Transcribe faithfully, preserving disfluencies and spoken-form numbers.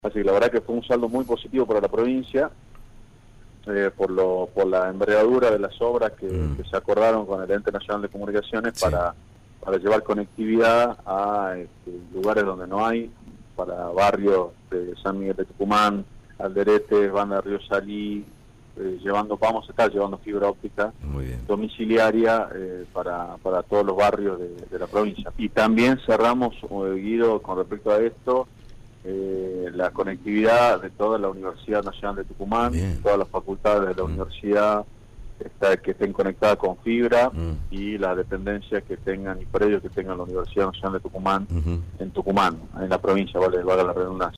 Así que la verdad que fue un saldo muy positivo para la provincia, eh, por lo por la envergadura de las obras que, Mm. que se acordaron con el Ente Nacional de Comunicaciones Sí. para, para llevar conectividad a este, lugares donde no hay, para barrios de San Miguel de Tucumán, Alderete, Banda de Río Salí, eh, llevando, vamos a estar llevando fibra óptica Muy bien. domiciliaria eh, para, para todos los barrios de, de la provincia. Y también cerramos, eh, Guido, con respecto a esto, eh, la conectividad de toda la Universidad Nacional de Tucumán, Bien. todas las facultades de la Mm. universidad está, que estén conectadas con fibra, Mm. y las dependencias que tengan y predios que tengan la Universidad Nacional de Tucumán Uh-huh. en Tucumán, en la provincia, vale, valga la redundancia.